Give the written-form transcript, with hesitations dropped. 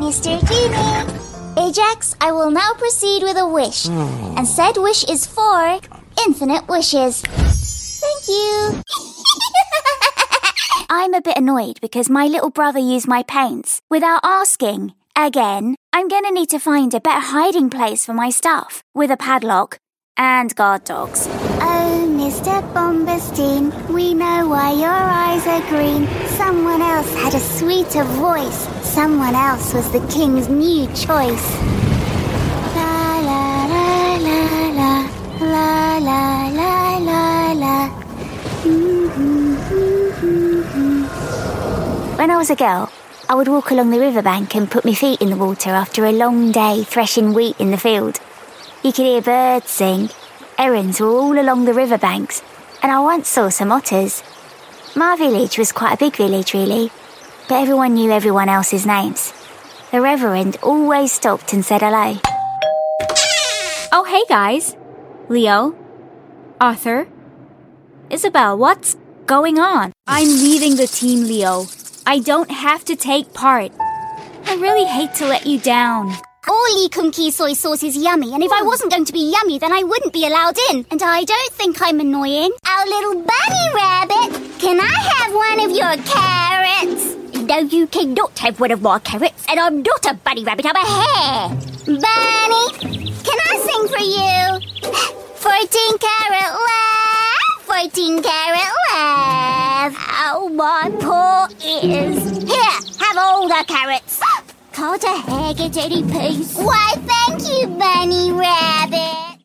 Mr. Genie. Ajax, I will now proceed with a wish. And said wish is for infinite wishes. Thank you. I'm a bit annoyed because my little brother used my paints without asking. Again, I'm gonna need to find a better hiding place for my stuff with a padlock and guard dogs. Oh, Mr. Bombastine, we know why your eyes are green. Someone else had a sweeter voice. Someone else was the king's new choice. La la la la la, la la la la la. When I was a girl, I would walk along the riverbank and put my feet in the water after a long day threshing wheat in the field. You could hear birds sing. Herons were all along the riverbanks, and I once saw some otters. My village was quite a big village, really, but everyone knew everyone else's names. The Reverend always stopped and said hello. Oh, hey guys. Leo, Arthur, Isabel, what's going on? I'm leaving the team, Leo. I don't have to take part. I really hate to let you down. All Lee Kun Kee soy sauce is yummy, and if I wasn't going to be yummy, then I wouldn't be allowed in. And I don't think I'm annoying. Our little bunny rabbit, can I have one of your carrots? No, you cannot have one of my carrots, and I'm not a bunny rabbit, I'm a hare. Bunny, can I sing for you? 14 carat love, 14 carat love. Oh, my poor ears. Here, have all the carrots. Can't a hare get any peace? Why, thank you, Bunny Rabbit.